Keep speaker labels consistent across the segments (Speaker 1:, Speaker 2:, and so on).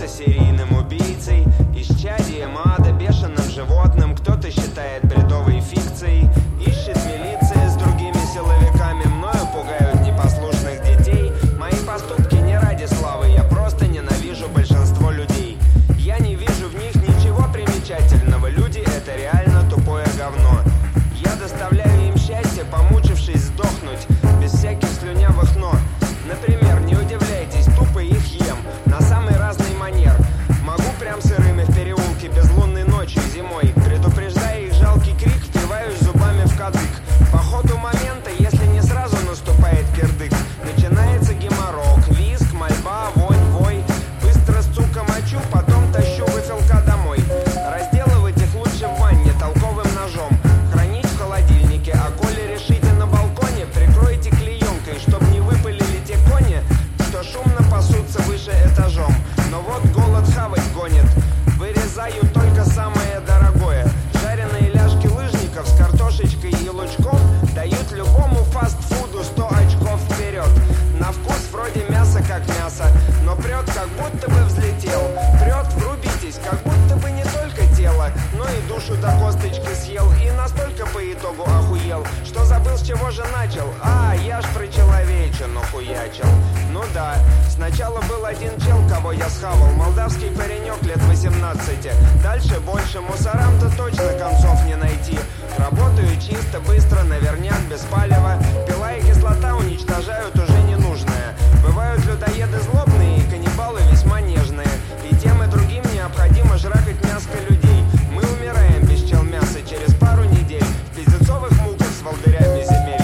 Speaker 1: серийным убийцей, исчадием ада, бешеным животным. Кто-то считает бредовой фикцией. Ищет милиция с другими силовиками, мною пугают непослушных детей. Мои поступки не ради славы, я просто ненавижу большинство людей. Я не вижу в них ничего примечательного. Люди — это реально тупое говно. Я доставляю им счастье, помучившись сдохнуть, без всяких слюнявых «но». Например, не удивляйтесь, тупо их ем на самый разный манер. Могу прям сырыми в переулке, безлунной ночью зимой. Предупреждая их жалкий крик, впиваюсь зубами в кадык. По ходу момента, если не сразу наступает кирдык, начинается геморрок, визг, мольба, вонь, вой. Быстро сука мочу, потом тащу выфилка домой. Разделывать их лучше в ванне толковым ножом. Хранить в холодильнике, а коли решите на балконе, прикройте клеенкой, чтоб не выпалили те кони, что шумно пасутся выше этажом. Но вот голод хавать гонит. Вырезаю только самое дорогое. Жареные ляжки лыжников с картошечкой и лучком дают любому фастфуду 100 очков вперед. На вкус вроде мясо как мясо, но прет как будто бы взлетел. Прет, врубитесь, как будто бы не только тело, но и душу до косточки съел. И настолько по итогу охуел, что забыл, с чего же начал. Я ж про человечину хуячил. Ну да, сначала был один чел, кого я схавал, молдавский паренек лет 18. Дальше больше мусорам-то точно концов не найти. Работаю чисто, быстро, наверняк, без палева. Пила и кислота уничтожают уже ненужное. Бывают людоеды злобные и каннибалы весьма нежные. И тем и другим необходимо жракать мяско людей. Мы умираем без чел мяса через пару недель в пиздецовых муках с волдырями земель.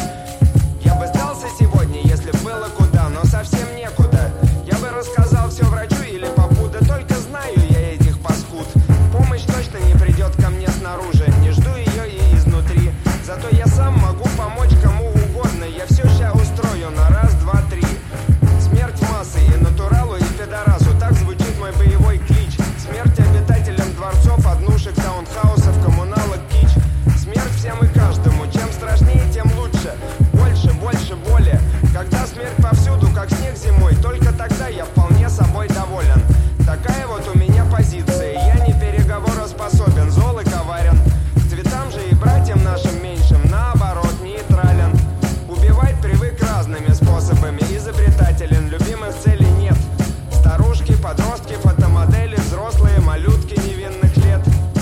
Speaker 1: Я бы сдался сегодня, если было куда, но совсем некуда. Я бы рассказал все врачу или попу, да только знаю я этих паскуд. Помощь точно не придет ко мне снаружи, не жду ее и изнутри. Зато я сам могу помочь кому угодно, я все ща устрою на раз, два, три. Смерть массы и натуралу, и пидорасу, так звучит мой боевой клич. Смерть обитателям дворцов, однушек, таунхаусов, коммуналок, кич. Смерть всем и каждому, чем страшнее, тем лучше. Больше, больше боли. Когда смерть повсюду, как снег зимой, только тогда я вполне собой доволен. Такая вот у меня позиция, я не переговороспособен, зол и коварен. К цветам же и братьям нашим меньшим, наоборот, нейтрален. Убивать привык разными способами, изобретателен, любимых целей нет. Старушки, подростки, фотомодели, взрослые, малютки невинных лет.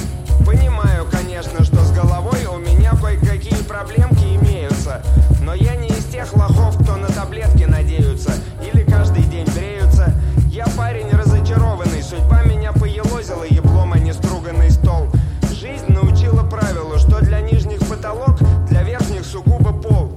Speaker 1: Понимаю, конечно, что с головой у меня кое-какие проблемки имеются, но я не из тех лохов, кто на таблетки надеются или каждый день бреются. Я парень разочарованный, судьба меня поелозила еблом, а не струганный стол. Жизнь научила правилу, что для нижних потолок, для верхних сугубо пол.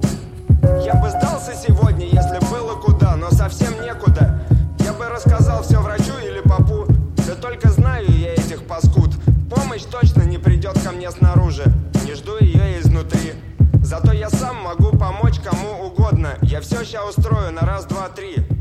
Speaker 1: Я бы сдался сегодня, если было куда, но совсем некуда. Я бы рассказал все врачу или попу, да только знаю я этих паскуд. Помощь точно не придет ко мне снаружи, не жду ее изнутри. Зато я сам могу помочь кому угодно, я все ща устрою на раз, два, три.